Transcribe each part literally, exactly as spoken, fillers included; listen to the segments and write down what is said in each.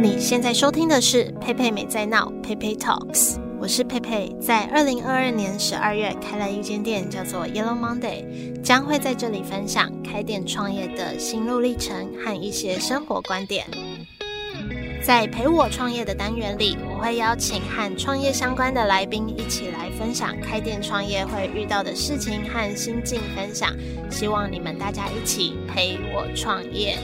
你现在收听的是佩佩美在闹佩佩 Talks， 我是佩佩，在二零二二年十二月开了一间店，叫做 Yellow Monday， 将会在这里分享开店创业的心路历程和一些生活观点。在陪我创业的单元里，我会邀请和创业相关的来宾一起来分享开店创业会遇到的事情和心境分享，希望你们大家一起陪我创业。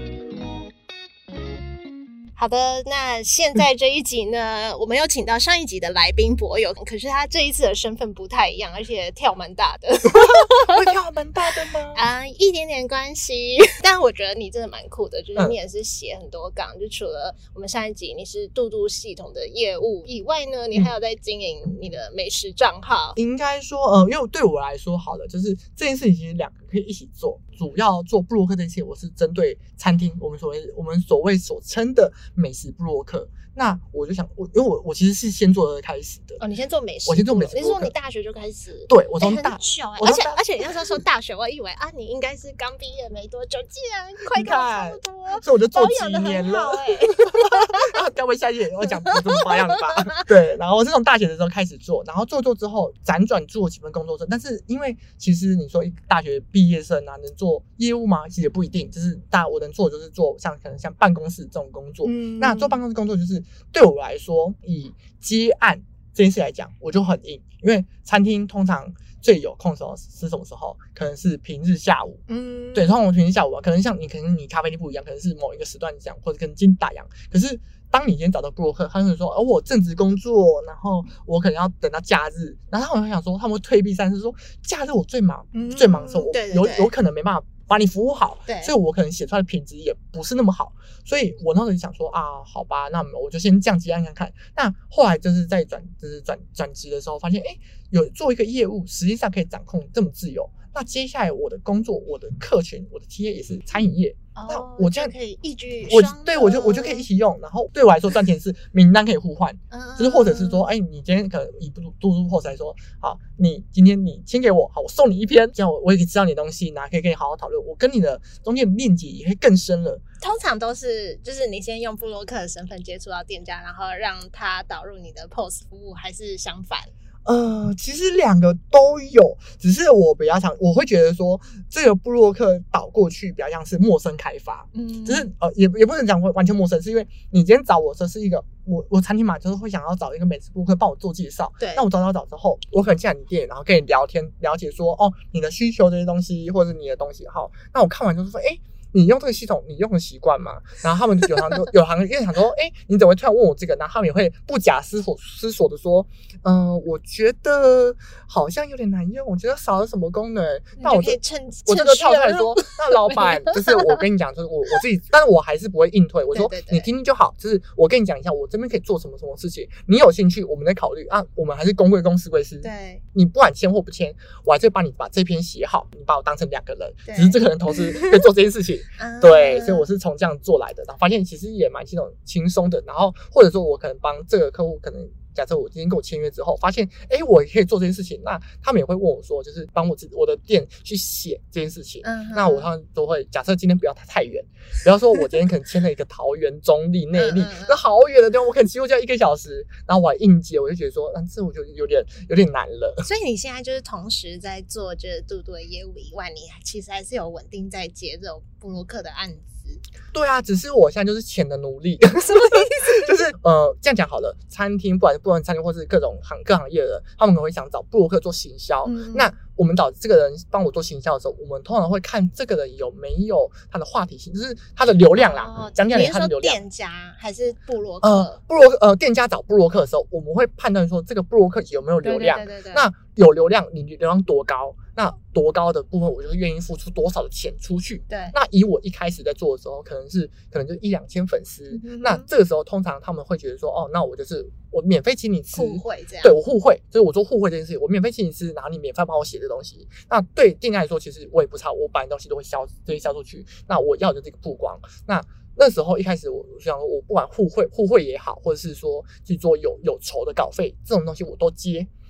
好的，那现在这一集呢，我们有请到上一集的来宾博友，可是他这一次的身份不太一样，而且跳蛮大的。 会跳蛮大的吗？ 啊、呃，一点点关系。但我觉得你真的蛮酷的，就是你也是写很多稿、嗯，就除了我们上一集你是嘟嘟系统的业务以外呢，你还有在经营你的美食账号。 应该说，呃，因为对我来说，好了，就是这件事情其实两个可以一起做。主要做部落客这件事情，我是针对餐厅，我们所谓我们所谓所称的美食部落客。那我就想，我因为我我其实是先做的开始的。 哦，你先做美食， 我先做美食部落客。 你是说你大学就开始？ 对，我从大、欸、 很久哎、欸，而且而且你那时候说大学，我以为啊，你应该是刚毕业没多久，竟然快跟我差不多， 所以我就做几年了。 哎、 欸，该不会下一页我讲不这么花样的吧？对，然后我是从大学的时候开始做，然后做做之后辗转做几份工作证，但是因为其实你说大学毕业生啊，能做业务吗？其实也不一定，就是大我能做的就是做像可能像办公室这种工作。嗯，那做办公室工作就是对我来说，以接案这件事来讲，我就很硬，因为餐厅通常最有空的时候是什么时候？可能是平日下午。嗯，对，通常我平日下午啊，可能像你，可能你咖啡店不一样，可能是某一个时段这样，或者可能今天打烊。可是当你今天找到部落客，他会说，哦，我正职工作，然后我可能要等到假日，然后他们会想说，他们会退避三舍，说假日我最忙，嗯、最忙的时候，我对对对有有可能没办法把你服务好， 对， 所以我可能写出来的品质也不是那么好，所以我那时候就想说啊，好吧，那我就先降级按看看。那后来就是在转就是转转职的时候，发现哎，有做一个业务，实际上可以掌控这么自由。那接下来我的工作，我的客群，我的 T A 也是餐饮业。 哦、 那我这样可以一举我对我就我就可以一起用，然后对我来说赚钱是名单可以互换，嗯、就是或者是说，哎，你今天可能以嘟嘟 post 来说，好，你今天你签给我，好，我送你一篇，这样我我也可以知道你的东西，然后可以跟你好好讨论，我跟你的中间的链接也会更深了。 通常都是就是你先用部落客的身份接触到店家，然后让他导入你的 post 服务，还是相反？ 呃，其实两个都有，只是我比较常，我会觉得说这个部落客导过去比较像是陌生开发，嗯，只是呃也也不能讲完全陌生，是因为你今天找我这是一个我我餐厅嘛，就是会想要找一个美食部落客帮我做介绍，对，那我找找找之后，我可能进来你店，然后跟你聊天，了解说哦你的需求这些东西，或者是你的东西，好，那我看完就是说，哎。你用这个系统，你用的习惯吗？然后他们有行就有行业想说，哎、欸，你怎么会突然问我这个？然后他们也会不假思索思索的说，嗯、呃，我觉得好像有点难用，我觉得少了什么功能。那我就我这个跳出来说，那老板就是我跟你讲，就是我我自己，但是我还是不会硬推。我说对对对你听听就好，就是我跟你讲一下，我这边可以做什么什么事情，你有兴趣，我们再考虑啊。我们还是公归公，私归私。对，你不管签或不签，我还是帮你把这篇写好，你把我当成两个人，只是这个人同时可以做这件事情。对，所以我是从这样做来的，然后发现其实也蛮这种轻松的，然后或者说我可能帮这个客户，可能假设我今天跟我签约之后，发现哎，我也可以做这件事情，那他们也会问我说，就是帮我自我的店去写这件事情，嗯、那我他们都会假设今天不要太远，比方说我今天可能签了一个桃园、中立、内壢，那好远的地方，我可能骑过去要一个小时，然后我还应接，我就觉得说，嗯，这我就有点有点难了。 所以你现在就是同时在做这嘟嘟的业务以外，你其实还是有稳定在接这种部落客的案子。 对啊，只是我现在就是钱的奴隶，什么意思？就是呃，这样讲好了，餐厅不管是不管餐厅或是各种行各行业的人，他们可能会想找部落客做行销。嗯、那我们找这个人帮我做行销的时候，我们通常会看这个人有没有他的话题性，就是他的流量啦。讲讲、哦、他的流量。 店家还是部落客？ 呃，部落呃店家找部落客的时候，我们会判断说这个部落客有没有流量。对对对对对。那有流量，你流量多高？那多高的部分，我就愿意付出多少的钱出去。对。那以我一开始在做的时候，可能是可能就一两千粉丝、嗯，那这个时候通常他们会觉得说，哦，那我就是我免费请你吃， 互惠这样。 对，我互惠，就是我做互惠这件事情，我免费请你吃，然后你免费帮我写这东西。那对店家来说，其实我也不差，我把你东西都会销，都会销出去。那我要的这个曝光，那。那时候一开始我想说，我不管互惠互惠也好，或者是说去做有有酬的稿费这种东西我都接。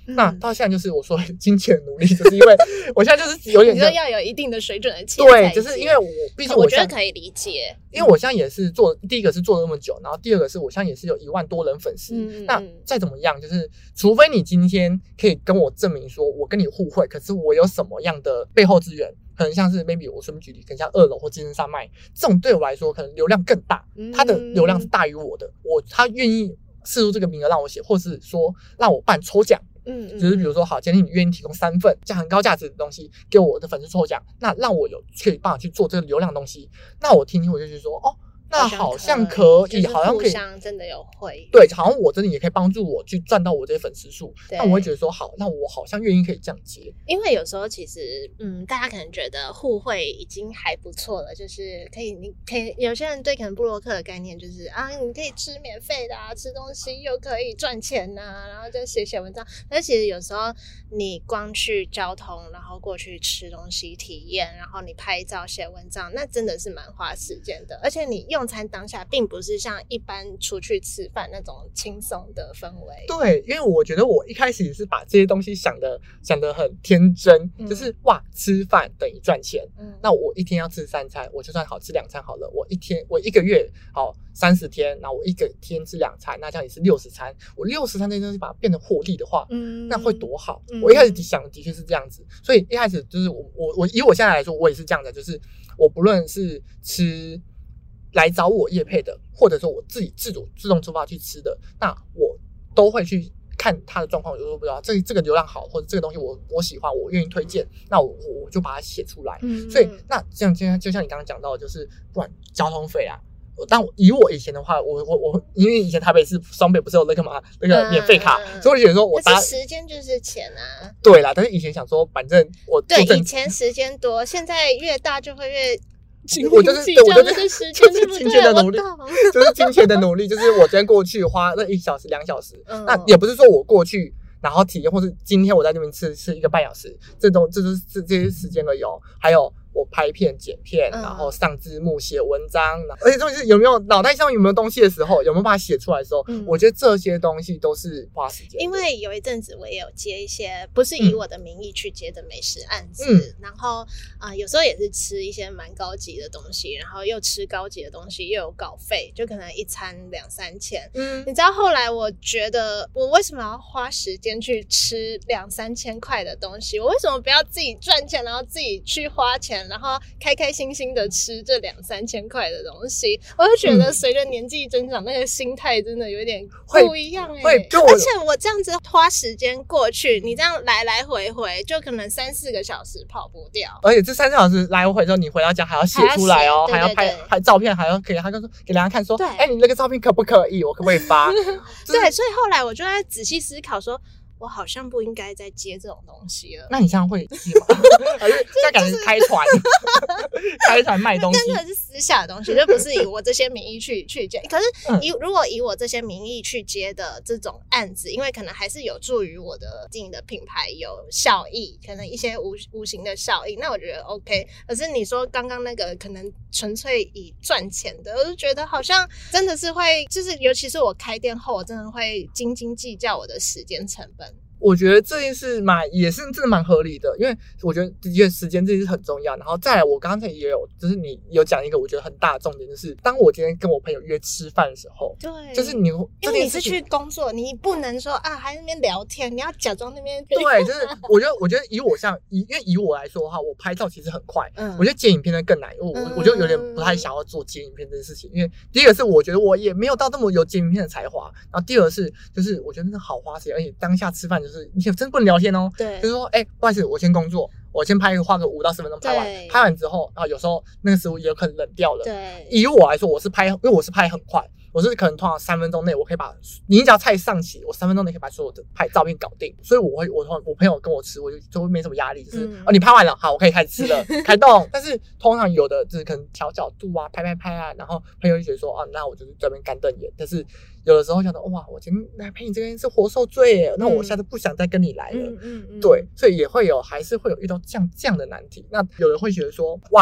嗯、那到现在就是我说金钱努力，就是因为我现在就是有点你说要有一定的水准的钱， 对，就是因为我毕竟 我, 我觉得可以理解， 因为我现在也是做，第一个是做了那么久，然后第二个是我现在也是有一万多人粉丝、嗯、那再怎么样就是除非你今天可以跟我证明说我跟你互惠，可是我有什么样的背后资源，可能像是 maybe 我随便举例，可能像二楼或健身山脉这种，对我来说可能流量更大，他的流量是大于我的，我他愿意释出这个名额让我写，或是说让我办抽奖，嗯，就是比如说好，今天你愿意提供三份这样很高价值的东西给我的粉丝抽奖，那让我有可以帮我去做这个流量东西，那我听听我就觉得说哦。那好像可以，好像可以， 真的有会， 对，好像我真的也可以帮助我去赚到我这些粉丝数。那我会觉得说，好，那我好像愿意可以这样接。 因为有时候其实，嗯，大家可能觉得互惠已经还不错了，就是可以，你可以有些人对可能部落客的概念就是啊，你可以吃免费的啊，吃东西又可以赚钱呐、啊，然后就写写文章。但其实有时候你光去交通，然后过去吃东西体验，然后你拍照写文章，那真的是蛮花时间的，而且你用。用餐当下并不是像一般出去吃饭那种轻松的氛围。 对，因为我觉得我一开始也是把这些东西想的想的很天真、嗯、就是哇，吃饭等于赚钱、嗯、那我一天要吃三餐，我就算好吃两餐好了，我一天我一个月好三十天，然后我一个天吃两餐，那这样也是六十餐，我六十餐这些东西把它变成获利的话、嗯、那会多好、嗯、我一开始想的确是这样子，所以一开始就是我我我以我现在来说，我也是这样的，就是我不论是吃来找我业配的，或者说我自己自主自动出发去吃的，那我都会去看他的状况，有时候不知道这这个流量好，或者这个东西我我喜欢，我愿意推荐，那我我就把它写出来。嗯、所以那这样，就像就像你刚刚讲到的，就是不管交通费啊，但以我以前的话，我我我因为以前台北市双北不是有那个嘛那个免费卡、嗯，所以我觉得说我搭时间就是钱啊。 对啦，但是以前想说，反正我对以前时间多，现在越大就会越。 我就是对我就是时间就是金钱的努力，就是金钱的努力，就是我今天过去花那一小时两小时、嗯，那也不是说我过去然后体验，或是今天我在那边吃吃一个半小时，这种这就是这这些时间而已哦，还有。我拍片、剪片，然后上字幕、写文章，而且重点是有没有脑袋上有没有东西的时候，有没有把它写出来的时候、嗯，我觉得这些东西都是花时间。 因为有一阵子我也有接一些不是以我的名义去接的美食案子，嗯、然后啊、呃，有时候也是吃一些蛮高级的东西，然后又吃高级的东西，又有稿费，就可能一餐两三千。嗯，你知道后来我觉得我为什么要花时间去吃两三千块的东西？我为什么不要自己赚钱，然后自己去花钱？然后开开心心的吃这两三千块的东西，我就觉得随着年纪增长、嗯，那个心态真的有点不一样哎、欸。而且我这样子花时间过去，你这样来来回回，就可能三四个小时跑不掉。 而且这三四小时来回之后，你回到家还要写出来哦，还要, 还要拍拍照片，还要给他说给大家看说，哎，你那个照片可不可以？我可不可以发？ 对，所以后来我就在仔细思考说。我好像不应该再接这种东西了。 那你这样会接吗？还是这样感觉开船，开船卖东西？ 真的是私下的东西，就不是以我这些名义去去接。可是以、嗯、如果以我这些名义去接的这种案子，因为可能还是有助于我的经营的品牌有效益，可能一些无无形的效益，那我觉得 OK。可是你说刚刚那个可能纯粹以赚钱的，我就觉得好像真的是会，就是尤其是我开店后，我真的会斤斤计较我的时间成本。 我觉得这件事蛮也是真的蛮合理的，因为我觉得的确时间这件事很重要。然后再来，我刚才也有，就是你有讲一个我觉得很大的重点，就是当我今天跟我朋友约吃饭的时候， 对， 就是你因为你是去工作，你不能说啊还在那边聊天，你要假装那边对，就是我觉得我觉得以我像以因为以我来说的话，我拍照其实很快，嗯，我觉得剪影片呢更难，我、嗯、我就有点不太想要做剪影片这件事情，因为第一个是我觉得我也没有到那么有剪影片的才华，然后第二个是就是我觉得那好花时间，而且当下吃饭就是你真不能聊天哦， 对， 就是说哎、欸，不好意思，我先工作。我先拍一个，花个五到十分钟拍完，拍完之后，然后有时候那个食物也有可能冷掉了。 对， 以我来说，我是拍，因为我是拍很快，我是可能通常三分钟内我可以把你只要菜上齐，我三分钟内可以把所有的拍照片搞定。所以我会，我我朋友跟我吃，我就就会没什么压力，就是、嗯、哦你拍完了，好，我可以开始吃了，开动。但是通常有的就是可能调角度啊，拍拍拍啊，然后朋友就觉得说，哦，那我就是这边干瞪眼。但是有的时候想到，哇，我今天来陪你这边是活受罪耶，那我下次不想再跟你来了。嗯嗯嗯，对，所以也会有，还是会有遇到这样这样的难题。那有人会觉得说，哇，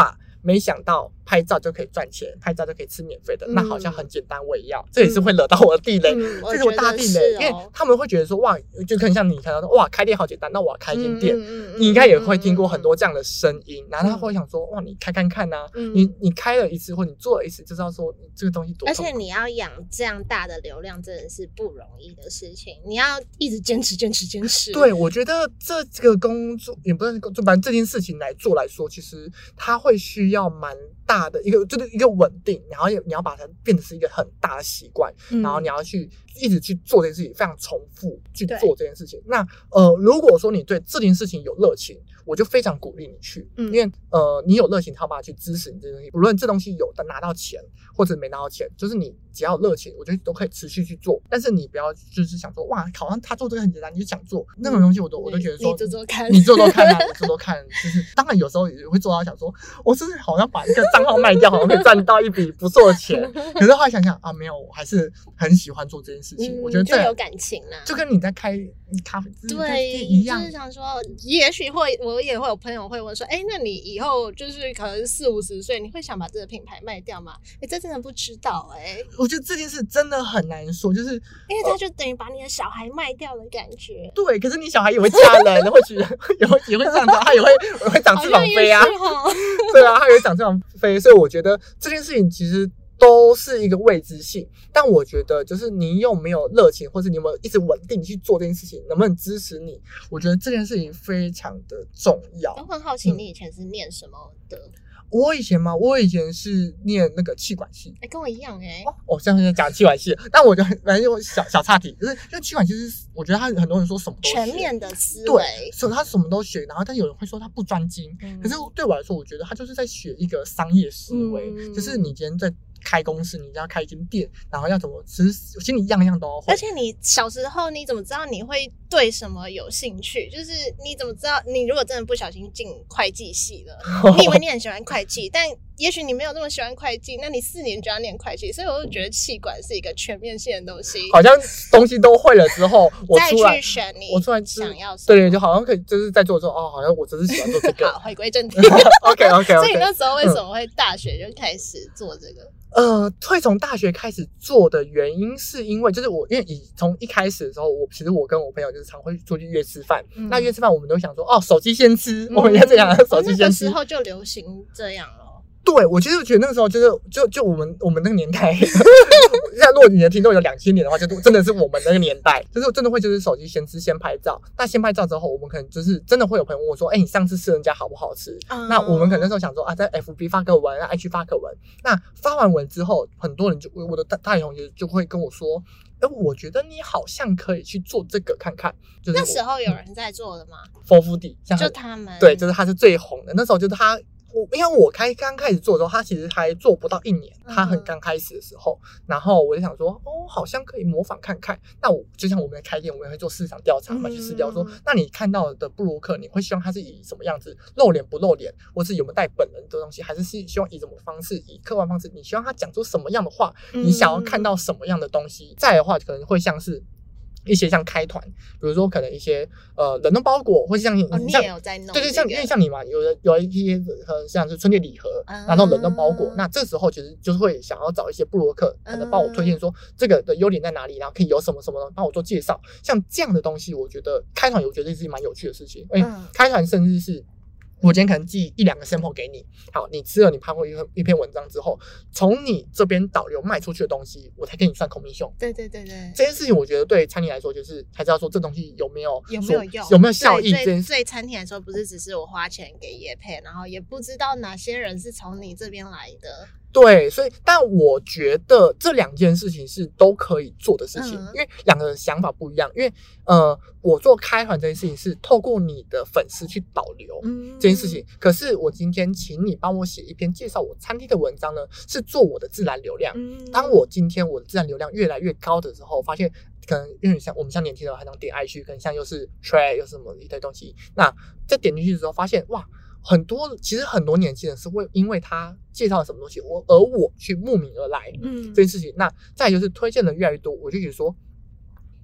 没想到拍照就可以赚钱，拍照就可以吃免费的，嗯、那好像很简单，我也要，这也是会惹到我的地雷，嗯、这是我大地雷，哦、因为他们会觉得说哇，就可能像你看到说哇，开店好简单，那我要开一间店，嗯、你应该也会听过很多这样的声音，嗯、然后他会想说哇，你开看看啊，嗯、你你开了一次或你做了一次，就知道说你这个东西多， 而且你要养这样大的流量，真的是不容易的事情，你要一直坚持坚持坚持。 对，我觉得这个工作也不是工作，反正这件事情来做来说，其实它会需要蛮大的一个，就是一个稳定，然后你要把它变成是一个很大的习惯，嗯、然后你要去一直去做这件事情，非常重复去做这件事情。那呃，如果说你对这件事情有热情，我就非常鼓励你去，嗯、因为呃，你有热情，他有办法去支持你这东西。无论这东西有拿到钱或者没拿到钱，就是你只要有热情，我觉得都可以持续去做。但是你不要就是想说哇，好像他做这个很简单，你就想做那种东西，我都我都觉得说你做做看， 你做做看啊，你做做看。就是当然有时候也会做到想说，我是不是好像把一个账号卖掉，好像可以赚到一笔不错的钱。可是后来想想啊，没有，我还是很喜欢做这件事情。嗯、我觉得这就有感情啦， 就跟你在开咖啡对一样。 就是想说，也许会我也会有朋友会问说，哎，那你以后就是可能四五十岁，你会想把这个品牌卖掉吗？哎，这真的不知道哎、欸。 我觉得这件事真的很难说，就是因为他就等于把你的小孩卖掉的感觉。 对，可是你小孩也会嫁人，会觉得也会也会这样子，他也会也会长翅膀飞啊。对啊，他也会长翅膀飞，所以我觉得这件事情其实都是一个未知性。但我觉得就是你有没有热情，或是你有没有一直稳定去做这件事情，能不能支持你，我觉得这件事情非常的重要。 我很好奇你以前是念什么的？嗯我以前嘛，我以前是念那个企管系， 哎、欸，跟我一样哎、欸。 哦，我现在讲企管系，但我就反正就小小岔题，就是因为企管系是我觉得他很多人说什么都学全面的思维， 对，所以他什么都学，然后但有人会说他不专精，嗯、可是对我来说，我觉得他就是在学一个商业思维，嗯、就是你今天在开公司，你要开一间店，然后要怎么，其实心里样样都要会。 而且你小时候你怎么知道你会对什么有兴趣？就是你怎么知道你如果真的不小心进会计系了，你以为你很喜欢会计，但也许你没有那么喜欢会计，那你四年就要念会计，所以我就觉得企管是一个全面性的东西。 好像东西都会了之后，我出来再去选你， 我出来想要什么， 对对，就好像可以就是在做的时候，哦，好像我只是喜欢做这个。 好，回归正题。 OK OK OK。 所以你那时候为什么会大学就开始做这个？ 呃，会从大学开始做的原因是因为，就是我因为以从一开始的时候，我其实我跟我朋友就是常会出去约吃饭，嗯、那约吃饭我们都想说，哦，手机先吃，嗯、我们要这样，手机先吃。 那个时候就流行这样了。 对，我其实觉得那个时候就是就就我们我们那个年代，像如果你的听众有两千年的话，就真的是我们那个年代，就是真的会就是手机先吃先拍照。那先拍照之后，我们可能就是真的会有朋友问我说，哎、欸，你上次吃人家好不好吃？嗯、那我们可能那时候想说啊，在 F B 发个文，在 I G 发个文。那发完文之后，很多人就我的大大学同学就会跟我说，哎、欸，我觉得你好像可以去做这个看看。就是那时候有人在做了吗 ？F O D 就他们对，就是他是最红的。那时候就是他。我因为我开刚开始做的时候，他其实还做不到一年，他很刚开始的时候，嗯、然后我就想说，哦，好像可以模仿看看。那我就像我们在开店，我们也会做市场调查嘛，去试调说，那你看到的部落客，你会希望他是以什么样子，露脸不露脸，或是有没有带本人的东西，还是是希望以什么方式，以客观方式，你希望他讲出什么样的话，你想要看到什么样的东西。再来的话，可能会像是。一些像开团，比如说可能一些呃冷冻包裹，或是像你、 哦、你也有在弄、這個， 对对，像因为像你嘛，有的有一些呃像是春节礼盒，嗯、然后冷冻包裹，那这时候其实就是会想要找一些部落客，可能帮我推荐说、嗯、这个的优点在哪里，然后可以有什么什么，帮我做介绍。像这样的东西，我觉得开团我觉得是蛮有趣的事情，因为开团甚至是。我今天可能寄一两个 sample 给你，好，你吃了你拍过一一篇文章之后，从你这边导流卖出去的东西，我才给你算 commission。 对对对对， 这件事情我觉得对餐厅来说，就是才知道说这东西有没有有没有用， 有没有效益。 对，对餐厅来说，不是只是我花钱给业配，然后也不知道哪些人是从你这边来的。 对，所以但我觉得这两件事情是都可以做的事情，嗯、因为两个想法不一样。因为呃，我做开团这件事情是透过你的粉丝去导流、嗯、这件事情，可是我今天请你帮我写一篇介绍我餐厅的文章呢，是做我的自然流量。嗯、当我今天我的自然流量越来越高的时候，发现可能因为像我们像年轻人还能点 I G， 可能像又是 trade 又是什么一堆东西，那在点进去之后发现哇。很多其实很多年轻人是会因为他介绍了什么东西，我而我去慕名而来，嗯，这件事情。那再来就是推荐人越来越多，我就觉得说，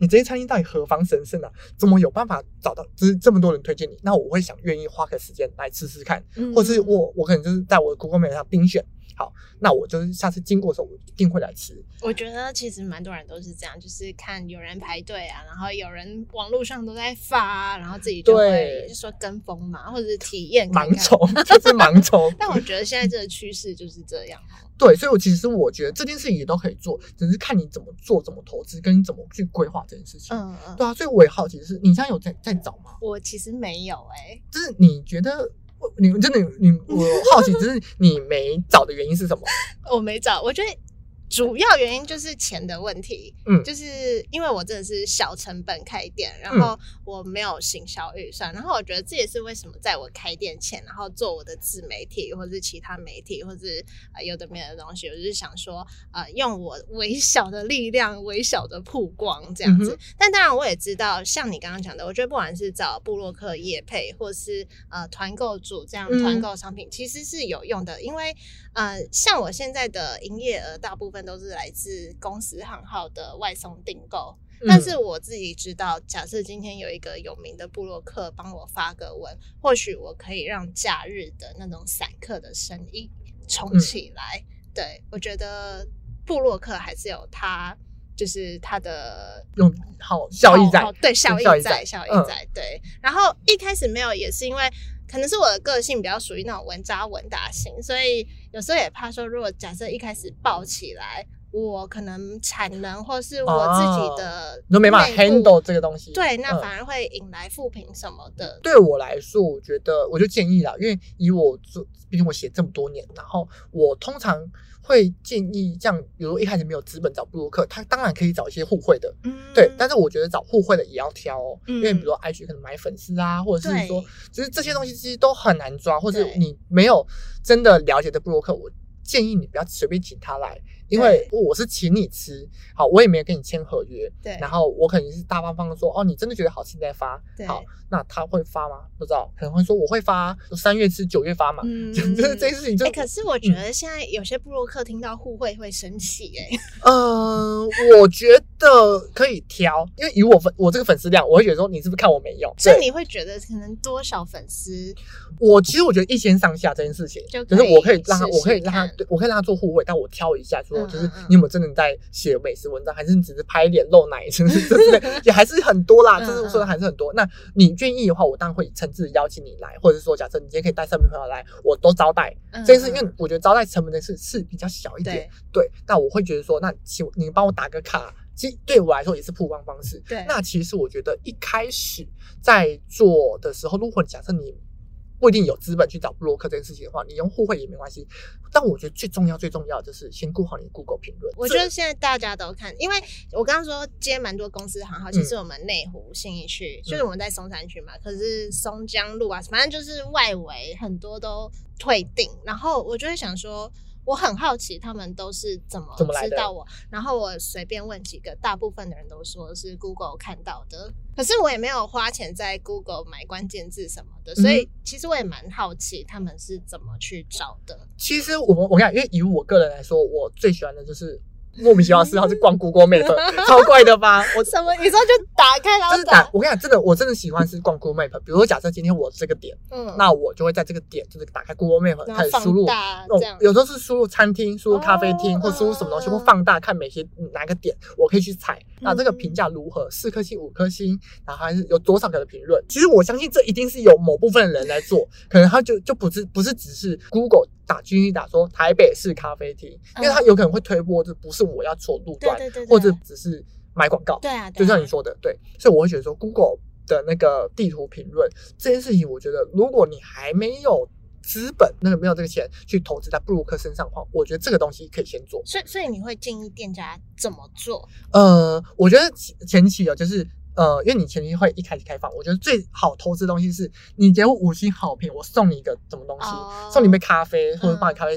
你这些餐厅到底何方神圣啊？怎么有办法找到就是这么多人推荐你？那我会想愿意花个时间来吃吃看，嗯、或是我我可能就是在我的 Google Map 上盯选。好，那我就是下次经过的时候，我一定会来吃。 我觉得其实蛮多人都是这样，就是看有人排队啊，然后有人网络上都在发，然后自己就会就说跟风嘛，或者是体验看看盲从，就是盲从。 但我觉得现在这个趋势就是这样。 对，所以我其实我觉得这件事情也都可以做，只是看你怎么做、怎么投资，跟你怎么去规划这件事情。嗯嗯，对啊，所以我也好奇是，你现在有在在找吗？ 我其实没有哎、欸， 就是你觉得。你真的你我好奇，只是你没找的原因是什么？ 我没找，我觉得主要原因就是钱的问题。嗯，就是因为我真的是小成本开店，然后我没有行销预算，然后我觉得这也是为什么在我开店前，然后做我的自媒体或是其他媒体，或是呃有的没的东西，我就是想说，呃，用我微小的力量、微小的曝光这样子。嗯、但当然，我也知道，像你刚刚讲的，我觉得不管是找部落客业配，或是呃团购主这样团购商品，嗯、其实是有用的，因为呃，像我现在的营业额大部分都是来自公司行号的外送订购，嗯、但是我自己知道，假设今天有一个有名的部落客帮我发个文，或许我可以让假日的那种散客的生意冲起来。嗯、对，我觉得部落客还是有它，就是它的用好效益在， 对，效益在，效益在，嗯、对。然后一开始没有，也是因为可能是我的个性比较属于那种稳扎稳打型，所以有时候也怕说，如果假设一开始爆起来，我可能产能或是我自己的你都没办法 handle 这个东西， 对，那反而会引来负评什么的。 嗯、对我来说，我觉得我就建议啦，因为以我做，毕竟我写这么多年，然后我通常会建议这样，比如一开始没有资本找部落客，他当然可以找一些互惠的，嗯、对，但是我觉得找互惠的也要挑哦，嗯、因为比如说 I G 可能买粉丝啊，或者是说，就是这些东西其实都很难抓，或者你没有真的了解的部落客，我建议你不要随便请他来。因为我是请你吃，好，我也没有跟你签合约，对，然后我肯定是大方方的说，哦，你真的觉得好吃你再发，好，那他会发吗？不知道，可能会说我会发，三月吃九月发嘛，嗯，就是这件事情就。 哎、欸，可是我觉得现在有些部落客听到互惠会生气、欸，哎， 呃，我觉得可以挑，因为以我粉我这个粉丝量，我会觉得说你是不是看我没用， 所以你会觉得可能多少粉丝？ 我其实我觉得一千上下这件事情，就就是我可以让他，我可以让他，对我可以让他做互惠，但我挑一下说。就是你有没有真的在写美食文章，还是你只是拍脸露奶，甚至之类，也还是很多啦。就是说的还是很多。那你愿意的话，我当然会诚挚邀请你来，或者是说，假设你今天可以带身边朋友来，我都招待。这件事，因为我觉得招待成本的事是比较小一点，对。那我会觉得说，那请你帮我打个卡，其实对我来说也是曝光方式。对。那其实我觉得一开始在做的时候，如果假设你不一定有资本去找部落客这件事情的话，你用互惠也没关系。但我觉得最重要、最重要的就是先顾好你的 Google 评论。 我觉得现在大家都看，因为我刚刚说接蛮多公司行号，其实我们内湖信义区、嗯、就是我们在松山区嘛，可是松江路啊，反正就是外围很多都退订，然后我就会想说。我很好奇他们都是怎么知道我，然后我随便问几个，大部分的人都说是 Google 看到的，可是我也没有花钱在 Google 买关键字什么的，所以其实我也蛮好奇他们是怎么去找的。 其实我们我看，因为以我个人来说，我最喜欢的就是莫名其妙的嗜好是逛 Google Map， 超怪的吧？我什么？你说就打开然后就是打？我跟你讲，真的，我真的喜欢是逛 Google Map。比如说，假设今天我这个点，嗯，那我就会在这个点就是打开 Google Map 开始输入，有时候是输入餐厅、输入咖啡厅，或输入什么东西，或放大看每些哪个点，我可以去踩。那这个评价如何？四颗星、五颗星，然后还是有多少个的评论？其实我相信这一定是有某部分的人来做，可能他就就不是不是只是 Google。打进去打说台北市咖啡厅，因为他有可能会推播，这不是我要做路段，对对对对，或者只是买广告， 对啊， 就像你说的，对，所以我会觉得说 Google 的那个地图评论这件事情，我觉得如果你还没有资本，那个没有这个钱去投资在部落客身上的话，我觉得这个东西可以先做。 所以，所以你会建议店家怎么做？ 呃，我觉得前期哦，就是。呃，因为你前期会一开始开放，我觉得最好投资的东西是你给我五星好评，我送你一个什么东西，哦、送你一杯咖啡，或者帮你咖啡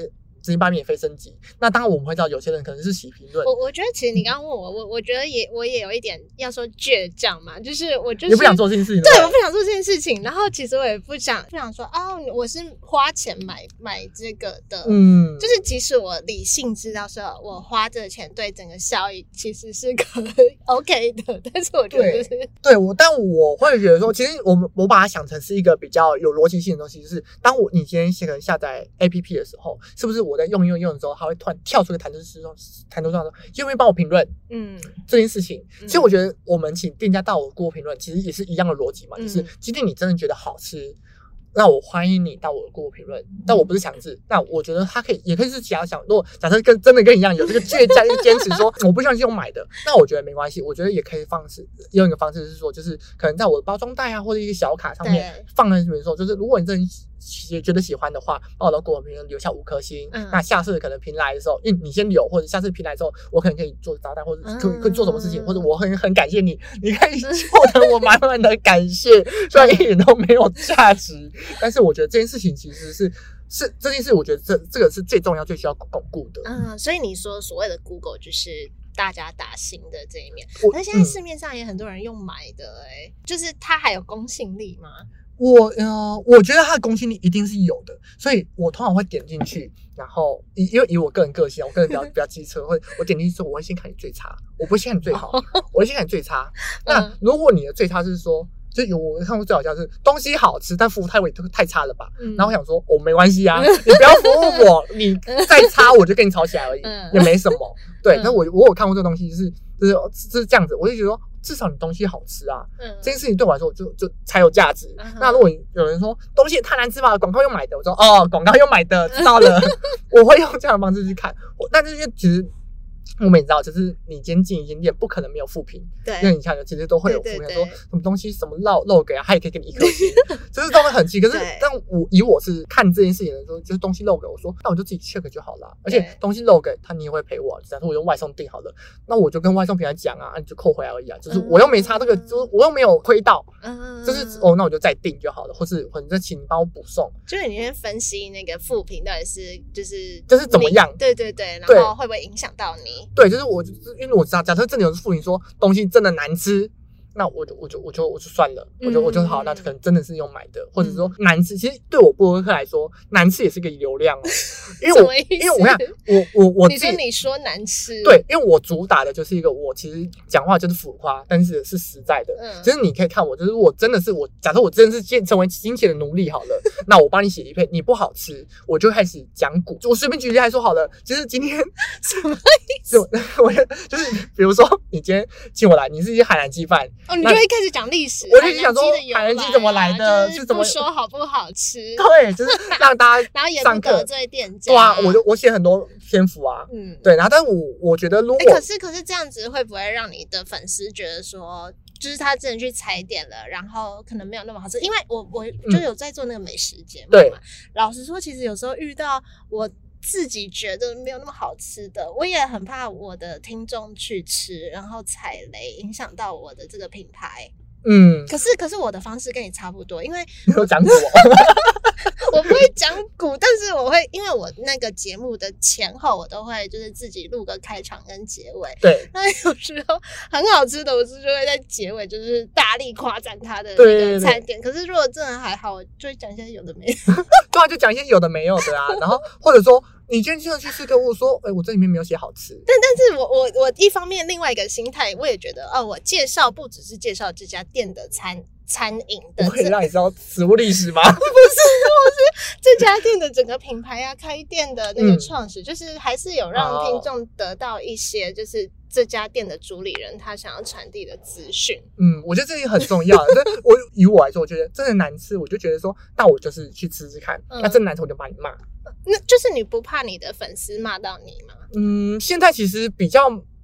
直接把免费升级。那当然我们会知道有些人可能是洗评论。 我我觉得其实你刚刚问我，我我觉得也我也有一点要说倔强嘛，就是我就是你不想做这件事情， 对，我不想做这件事情。然后其实我也不想不想说哦，我是花钱买买这个的，嗯，就是即使我理性知道说我花这个钱对整个效益其实是可以 OK 的，但是我觉得、就是、 对, 对我，但我会觉得说，其实我们我把它想成是一个比较有逻辑性的东西，就是当我你今天可能下载 A P P 的时候，是不是我在用用用的时候，它会突然跳出个弹出说弹出上说，愿不愿意帮我评论？嗯，这件事情，其实我觉得我们请店家到我给我评论，其实也是一样的逻辑嘛，嗯、就是今天你真的觉得好吃。那我欢迎你到我的给我评论，但我不是强制。那我觉得他可以，也可以是其他想，如果假设跟真的跟你一样有这个倔强坚持说我不相信用买的，那我觉得没关系。我觉得也可以方式用一个方式是说，就是可能在我的包装袋啊或者一个小卡上面放在这边说，就是如果你真的觉得喜欢的话，帮我到给我评论留下五颗星。嗯、那下次可能评来的时候，因为你先留，或者下次评来之后，我可能可以做招待，或者可以可以做什么事情，或者我很很感谢你，你可以获得我满满的感谢，虽然一点都没有价值。但是我觉得这件事情其实是是这件事，我觉得这这个是最重要、最需要巩固的。 嗯，所以你说所谓的 Google 就是大家打新的这一面，可是现在市面上也很多人用买的、欸，哎、嗯，就是它还有公信力吗？ 我呃，我觉得它的公信力一定是有的，所以我通常会点进去，然后以因为以我个人个性，我个人比较比较机车，会我点进去之后，我会先看你最差，我不会先看你最好，我会先看你最差。那如果你的最差是说。就有我看过最好笑是东西好吃，但服务态度太差了吧？嗯、然后我想说，哦，没关系啊，你不要服务我，你再差我就跟你吵起来而已，嗯、也没什么。对，但、嗯、我我有看过这个东西，就是就是就是这样子，我就觉得说，至少你东西好吃啊，嗯、这件事情对我来说就就才有价值。嗯、那如果有人说东西也太难吃吧，广告又买的，我说哦，广告又买的，知道了，我会用这样的方式去看。我但是因为其实。我们也知道，就是你今天进一间店，不可能没有负评。对，因为你看，其实都会有负评，说什么东西什么漏漏给啊，他也可以给你一颗星，就是都会很气。可是，但我以我是看这件事情的时候，就是东西漏给我说，那我就自己 check 就好了。而且东西漏给他，你也会赔我。假如我用外送订好了，那我就跟外送平台讲啊，你就扣回来而已啊。就是我又没差这个，就是我又没有亏到，嗯，就是哦，那我就再订就好了，或是或者请你帮我补送。 就是你先分析那个负评到底是就是就是怎么样？ 对对对，然后会不会影响到你？ 对，就是我，因为我知道，假设真的有负评说东西真的难吃，那我就我就我就我就算了，我就我就好，那可能真的是用买的，或者说难吃。其实对我部落客来说，难吃也是个流量哦，因为我因为我看我我我你说你说难吃， 对，因为我主打的就是一个我其实讲话就是浮夸，但是是实在的。嗯，其实你可以看我，就是我真的是我，假设我真的是成为金钱的奴隶好了，那我帮你写一篇，你不好吃，我就开始讲古。我随便举例来说好了，就是今天什么意思？ 我就是比如说你今天请我来，你是一些海南鸡饭。 哦，你就会开始讲历史， 我就想说海南鸡怎么来的， 是怎么说好不好吃？ 对，就是让大家然后也不得罪店家。 对啊，我就我写很多篇幅啊，嗯，对，然后但是我我觉得如果、 欸、可是可是这样子会不会让你的粉丝觉得说，就是他真的去踩点了，然后可能没有那么好吃？因为我我就有在做那个美食节目嘛，对，老实说，其实有时候遇到我。自己觉得没有那么好吃的，我也很怕我的听众去吃，然后踩雷，影响到我的这个品牌。嗯，可是可是我的方式跟你差不多，因为你有讲古， 我不会讲古，但是我会，因为我那个节目的前后我都会就是自己录个开场跟结尾。对，那有时候很好吃的，我是就会在结尾就是大力夸赞它的那个餐点。可是如果真的还好，我就会讲一些有的没有。 对啊，就讲一些有的没有的啊，然后或者说。你今天就去吃个我说，哎、欸，我这里面没有写好吃。 但但是我我我一方面另外一个心态，我也觉得哦，我介绍不只是介绍这家店的餐餐饮的， 我可以让你知道食物历史吗？不是， 我是这家店的整个品牌啊，开店的那个创始，嗯、就是还是有让听众得到一些就是这家店的主理人他想要传递的资讯。 嗯，我觉得这也很重要。但我以我来说，我觉得真的难吃，我就觉得说，那我就是去吃吃看。嗯、那真的难吃，我就把你骂。 那就是你不怕你的粉丝骂到你吗？ 嗯，现在其实比较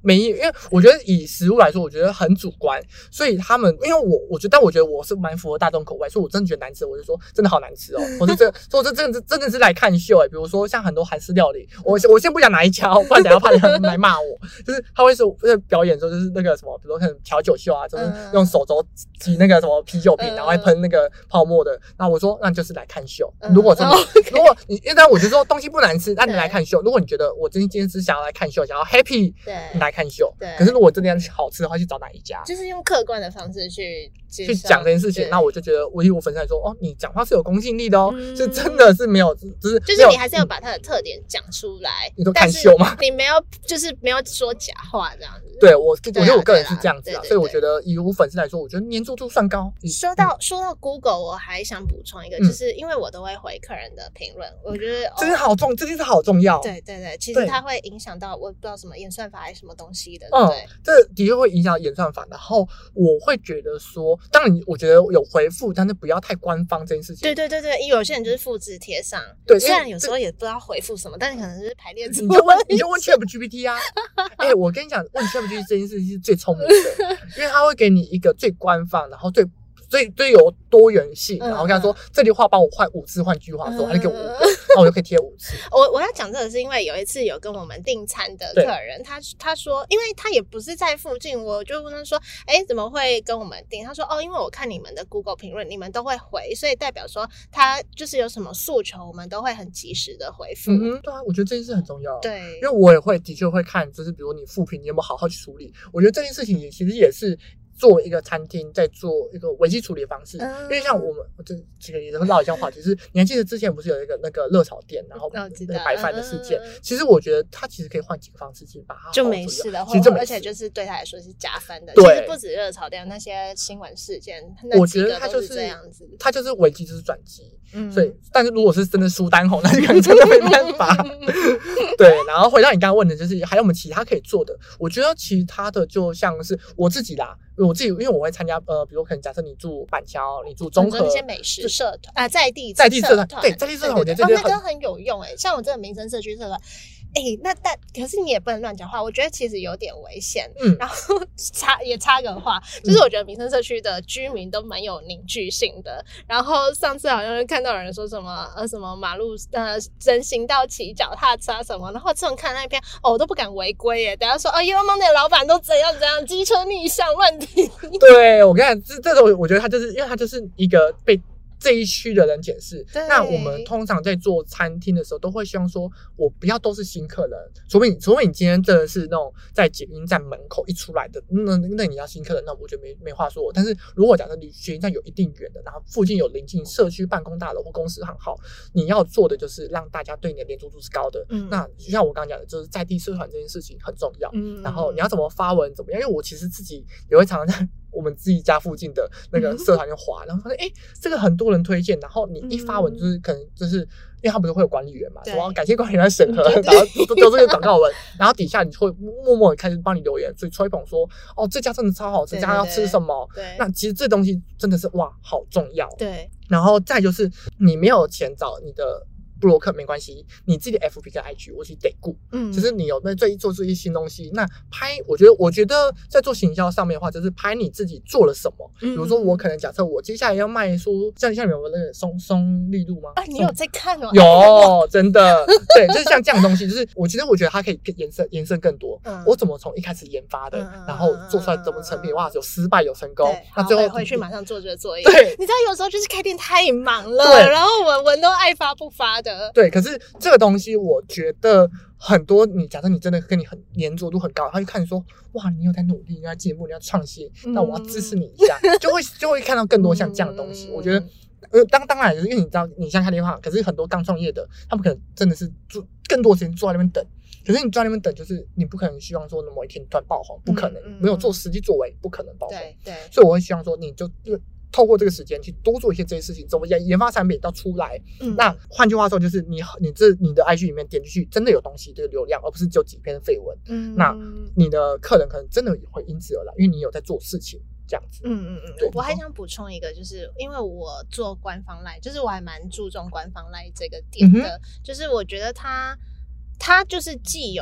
没，因为我觉得以食物来说，我觉得很主观，所以他们因为我我觉得，但我觉得我是蛮符合大众口味，所以我真的觉得难吃，我就说真的好难吃哦，我是这说这真的真的是来看秀哎、欸，比如说像很多韩式料理，我我先不讲哪一家，不然等一下怕人来骂我，就是他会说在表演的时候就是那个什么，比如说可能调酒秀啊，就是用手肘挤那个什么啤酒瓶，然后还喷那个泡沫的，那我说那就是来看秀，如果真的、嗯、如果你因为我就说东西不难吃，那你来看秀，如果你觉得我今天今天只想要来看秀，想要 happy， 对，你来看秀，对。可是如果真的要好吃的话，去找哪一家？ 就是用客观的方式去去讲这件事情。那我就觉得，我以我粉丝来说，哦，你讲话是有公信力的哦，嗯、是真的是没有，就是就是你还是要把它的特点讲出来。 你都看秀吗？ 你没有，就是没有说假话这样子。 对我，我觉得我个人是这样子啊，所以我觉得以我粉丝来说，我觉得黏著度算高。 说到、嗯、说到 Google， 我还想补充一个，就是因为我都会回客人的评论，我觉得这是好重，这件事好重要。 对对对，其实它会影响到我不知道什么演算法还是什么东西的，对不对？ 嗯，这的确会影响演算法。然后我会觉得说，当然我觉得有回复，但是不要太官方这件事情。 对对对对，有些人就是复制贴上，对，虽然有时候也不知道回复什么，但是可能就是排列组合。 你就问你就问 ChatGPT 啊，哎、欸，我跟你讲，问 ChatGPT 这件事情是最聪明的，因为它会给你一个最官方，然后最。最最有多元性，然后跟他说、嗯、这句话帮我换五次，换句话说，他就给我五个，那我就可以贴五次。 我我要讲这个是因为有一次有跟我们订餐的客人，他他说，因为他也不是在附近，我就问他说，哎，怎么会跟我们订？他说，哦，因为我看你们的 Google 评论，你们都会回，所以代表说他就是有什么诉求，我们都会很及时的回复。 嗯，对啊，我觉得这件事很重要。 对， 因为我也会的确会看，就是比如你负评，你有没有好好去处理？我觉得这件事情也其实也是。作为一个餐厅在做一个危机处理的方式，嗯、因为像我们这几个也会唠一下话，就是你还记得之前不是有一个那个热炒店，然后那个白饭的事件、嗯，其实我觉得他其实可以换几个方式去把它就没事的， 其实而且就是对他来说是加分的。对，其实不止热炒店那些新闻事件， 我觉得他就是这样子， 他就是危机就是转机。嗯，所以，但是如果是真的输单红，那就可能真的没办法。对，然后回到你刚刚问的，就是还有我们其他可以做的。我觉得其他的就像是我自己啦，我自己因为我会参加呃，比如可能假设你住板桥，你住中和那些美食社团啊，在地在地社团，对，在地社团，我觉得这些那个很有用哎、欸。像我这个民生社区社团。哎、欸，那但可是你也不能乱讲话，我觉得其实有点危险。嗯，然后插也插个话，就是我觉得民生社区的居民都蛮有凝聚性的。然后上次好像看到有人说什么呃什么马路呃人行道骑脚踏车什么，然后这种看那篇哦我都不敢违规耶。等下说哦 Yellow Monday 的老板都怎样怎样，机车逆向乱停。 对，我跟你讲，这这种我觉得他就是因为他就是一个被。这一区的人检视，那我们通常在做餐厅的时候，都会希望说，我不要都是新客人，除非你，除非你今天真的是那种在捷运站门口一出来的，那那你要新客人，那我觉得没没话说。但是如果假设离捷运站有一定远的，然后附近有临近社区办公大楼或公司行号，你要做的就是让大家对你的黏着度是高的。嗯，那就像我刚刚讲的，就是在地社团这件事情很重要。嗯，然后你要怎么发文怎么样？因为我其实自己也会常常在。我们自己家附近的那个社团就滑，然后发现哎，这个很多人推荐，然后你一发文就是可能就是因为他不是会有管理员嘛，说感谢管理员审核，然后都都这个广告文，然后底下你会默默的开始帮你留言，所以吹捧说哦这家真的超好吃，这家要吃什么？对，那其实这东西真的是哇好重要。对，然后再就是你没有钱找你的。部落客没关系，你自己的 F B 跟 I G 我其实得顾，嗯，就是你有那最做出一些新东西，那拍，我觉得，我觉得在做行销上面的话，就是拍你自己做了什么。嗯、比如说，我可能假设我接下来要卖说，像像你们有那个松松利路吗？ 啊，你有在看哦？ 有，真的，对，就是像这样的东西，就是我其实我觉得它可以延伸延伸更多。嗯、我怎么从一开始研发的，嗯、然后做出来怎么成品，哇，有失败有成功，那最后回去马上做这个作业。 对， 你知道有时候就是开店太忙了，然后文文都爱发不发的。 对，可是这个东西，我觉得很多你假设你真的跟你很黏着度很高，他就看你说哇，你有在努力，你要进步，你要创新，那我要支持你一下，嗯、就会就会看到更多像这样的东西。嗯、我觉得，呃，当当然，因为你知道，你像开电话，可是很多刚创业的，他们可能真的是做更多时间坐在那边等。可是你坐在那边等，就是你不可能希望说某一天突然爆红，不可能，嗯嗯、没有做实际作为，不可能爆红。对对，所以我会希望说，你就透过这个时间去多做一些这些事情，怎么研研发产品到出来。嗯、那换句话说，就是你你这你的 I G 里面点进去，真的有东西，这个流量，而不是只有几篇废文。嗯，那你的客人可能真的会因此而来，因为你有在做事情。这样子， 嗯嗯嗯，我还想补充一个，就是因为我做官方 LINE， 就是我还蛮注重官方 LINE 这个点的，嗯、就是我觉得它它就是既有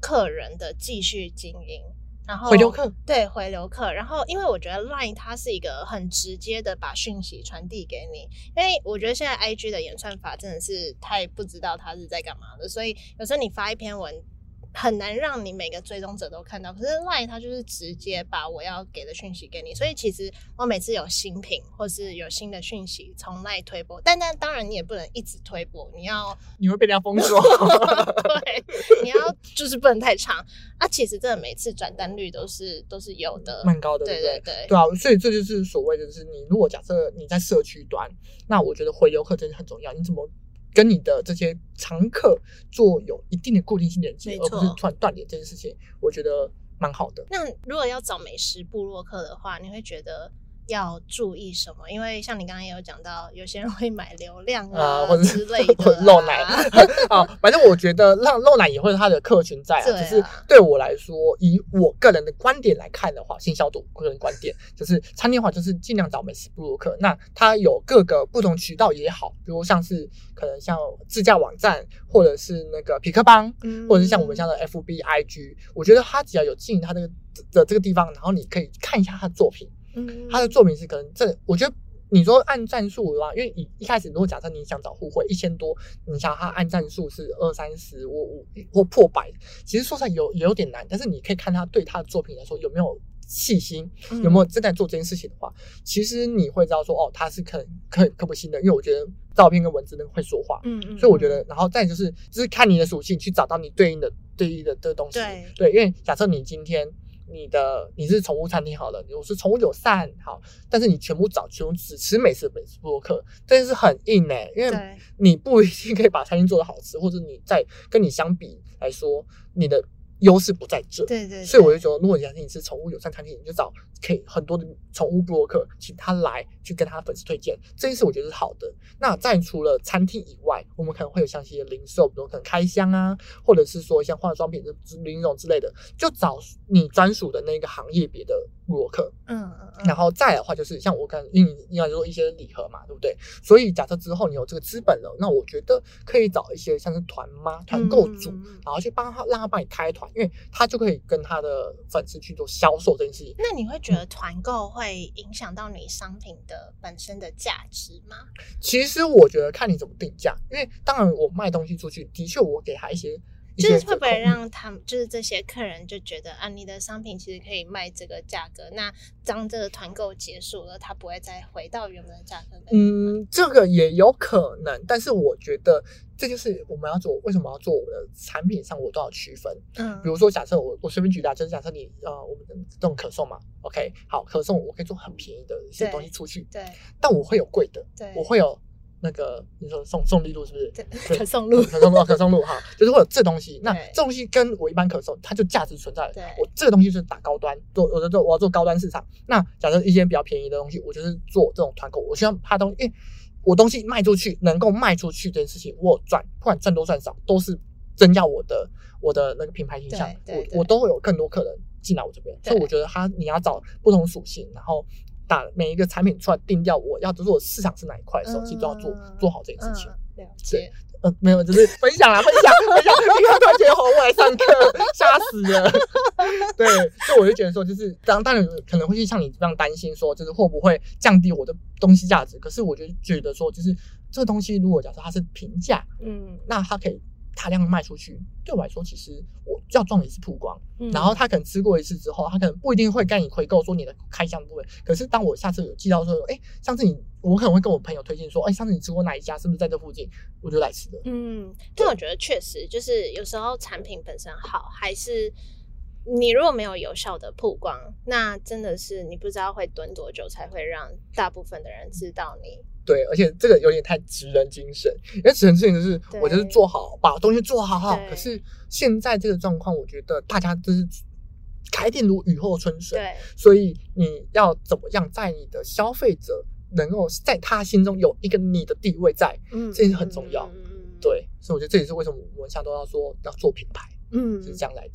客人的继续经营。然后回流客， 对，回流客。然后因为我觉得 LINE 它是一个很直接的把讯息传递给你，因为我觉得现在 I G 的演算法真的是太不知道它是在干嘛的，所以有时候你发一篇文很难让你每个追踪者都看到，可是 LINE 它就是直接把我要给的讯息给你，所以其实我每次有新品或是有新的讯息从 LINE 推播，但但当然你也不能一直推播，你要你会被人家封锁对，你要就是不能太长啊。其实真的每次转单率都是都是有的， 蛮高的， 对对对对啊，所以这就是所谓的，就是你如果假设你在社区端，那我觉得回流客真的很重要，你怎么跟你的这些常客做有一定的固定性连接，而不是突然断联这件事情，我觉得蛮好的。 那如果要找美食部落客的话，你会觉得要注意什么？因为像你刚刚也有讲到，有些人会买流量啊、呃、或者之类的、啊， 漏奶啊，反正我觉得让漏奶也会有它的客群在啊。只、啊、是对我来说，以我个人的观点来看的话，行销度个人观点就是餐厅的话，就是尽量找美食部落客。那它有各个不同渠道也好，比如像是可能像自驾网站，或者是那个痞客邦，嗯、或者是像我们像的 F B I G， 我觉得它只要有经营它这个的这个地方，然后你可以看一下它的作品。嗯，他的作品是可能这，我觉得你说按赞数的话，因为你一开始如果假设你想找互惠一千多，你想他按赞数是二三十或五或破百，其实说实在有也有点难。但是你可以看他对他的作品来说有没有细心，有没有正在做这件事情的话，嗯、其实你会知道说哦，他是可可可不行的。因为我觉得照片跟文字能会说话，嗯嗯，所以我觉得，然后再就是就是看你的属性去找到你对应的对应的这个东西，对对，因为假设你今天。你的你是宠物餐厅好了，我是宠物友善好，但是你全部找全部只吃美食的美食部落客，这件事很硬哎、欸，因为你不一定可以把餐厅做得好吃，或者你在跟你相比来说，你的优势不在这， 对 对, 对， 所以我就说，如果假设你是宠物友善餐厅，你就找可以很多的宠物部落客，请他来去跟他粉丝推荐，这件事我觉得是好的。那再除了餐厅以外，我们可能会有像一些零售，比如可能开箱啊，或者是说像化妆品的零种之类的，就找你专属的那个行业别的部落客，嗯嗯嗯，然后再来的话就是像我刚因为应该说一些礼盒嘛，对不对？所以假设之后你有这个资本了，那我觉得可以找一些像是团妈、团购主，嗯、然后去帮他让他帮你开团。因为他就可以跟他的粉丝去做销售这件事情。 那你会觉得团购会影响到你商品的本身的价值吗？ 其实我觉得看你怎么定价，因为当然我卖东西出去，的确我给他一些。 就是会不会让他们就是这些客人就觉得啊，你的商品其实可以卖这个价格，那当这个团购结束了，他不会再回到原本的价格？ 嗯，这个也有可能，但是我觉得这就是我们要做，为什么要做我的产品上我都要区分。嗯，比如说假设我我随便举例，就是假设你呃我们这种可颂嘛 ，OK， 好，可颂我可以做很便宜的一些东西出去， 对， 但我会有贵的， 对， 我会有。那个你说送送利路是不是？ 对，可颂露， 可颂露，可颂露哈，就是会有这东西。那这东西跟我一般可颂，它就价值存在了。我这个东西是打高端，做我的做我要做高端市场。那假设一些比较便宜的东西，我就是做这种团购。我希望它东西，因为我东西卖出去，能够卖出去这件事情，我有赚，不管赚多赚少，都是增加我的我的那个品牌形象。我我都会有更多客人进来我这边，所以我觉得它你要找不同属性，然后。打每一个产品出来定掉我要做的市场是哪一块的时候，嗯、其实都要做做好这件事情。 嗯、了解， 呃，没有，就是分享啦，分享，分享。你看突然觉得吼，我来上课，吓死了。对，所以我就觉得说，就是当当然可能会像你这样担心说，就是会不会降低我的东西价值？可是我就觉得说，就是这个东西如果假设它是平价，嗯，那它可以大量卖出去。对我来说，其实我要赚的也是曝光。嗯、然后他可能吃过一次之后，他可能不一定会跟你回购说你的开箱部分。可是当我下次有记到说，哎，上次你我可能会跟我朋友推荐说，哎，上次你吃过哪一家，是不是在这附近？我就来吃的。 嗯，但我觉得确实就是有时候产品本身好，还是你如果没有有效的曝光，那真的是你不知道会蹲多久才会让大部分的人知道你。 对，而且这个有点太职人精神，因为职人精神就是我就是做好，把东西做好好。可是现在这个状况，我觉得大家就是开店如雨后春笋，对，所以你要怎么样在你的消费者能够在他心中有一个你的地位在，嗯，这是很重要。嗯、对，所以我觉得这也是为什么我们现在都要说要做品牌，嗯，是这样来的。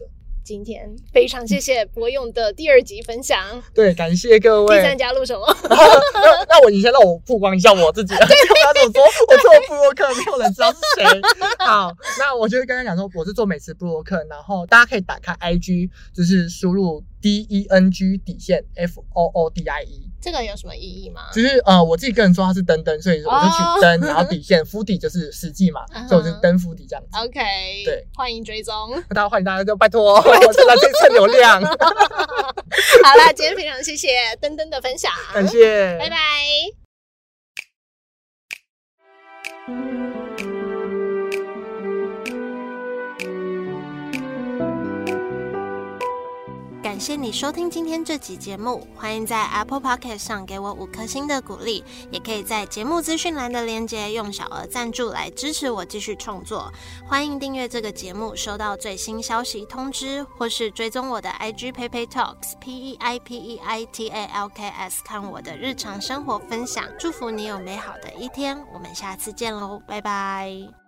今天非常谢谢博勇的第二集分享， 对，感谢各位。 第三家录什么？ 那, 那我你先让我曝光一下我自己，对，他怎么说？我做部落客，没有人知道是谁。好，那我就跟他讲说，我是做美食部落客，然后大家可以打开 I G， 就是输入 D E N G 底线 F O O D I E。 这个有什么意义吗？ 就是呃，我自己个人说他是登登，所以我就取登， oh. 然后底线敷底就是实际嘛， uh-huh. 所以我就登敷底这样子。 OK， 对，欢迎追踪， 大家欢迎大家就拜托，我是来这蹭流量。好啦，今天非常谢谢登登的分享， 感谢， 拜拜。感谢你收听今天这集节目，欢迎在 Apple Podcast 上给我五颗星的鼓励，也可以在节目资讯栏的连结用小额赞助来支持我继续创作。欢迎订阅这个节目，收到最新消息通知，或是追踪我的 I G Peipei Talks P E I P E I T A L K S 看我的日常生活分享。祝福你有美好的一天，我们下次见喽，拜拜。